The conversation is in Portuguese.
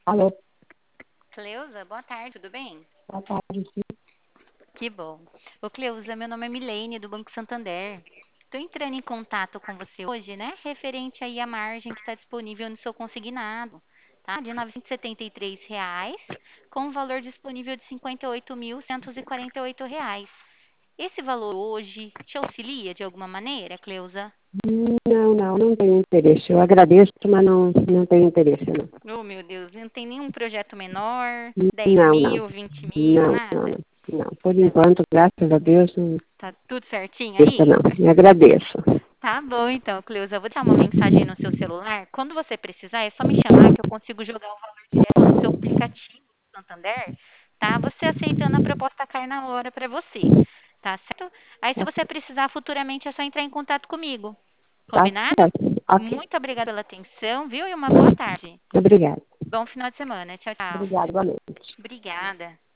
Alô, Cleusa, boa tarde, tudo bem? boa tarde. Que bom. Ô, Cleusa, meu nome é Milene, do Banco Santander. Estou entrando em contato com você hoje, né? Referente aí à margem que está disponível no seu consignado, tá? De R$ 973, com um valor disponível de R$ 58.148. Esse valor hoje te auxilia de alguma maneira, Cleusa? Não tenho interesse. Eu agradeço, mas não tenho interesse, não. Oh, meu Deus, não tem nenhum projeto menor? 10 Não, não, mil, 20 mil, não, não, nada? não. Não, por Não. enquanto, graças a Deus, não Tá tudo certinho isso aí? não. Me agradeço. Tá bom, então, Cleusa, eu vou deixar uma mensagem no seu celular. Quando você precisar, é só me chamar que eu consigo jogar o valor direto no seu aplicativo do Santander, tá? Você aceitando a proposta cai na hora para você, tá certo? Aí, se Tá, você precisar futuramente, é só entrar em contato comigo. tá Combinado? certo. Ok. Muito obrigada pela atenção, viu? E uma boa tarde. Obrigada. Bom final de semana. Tchau, tchau. Obrigada, igualmente. Obrigada.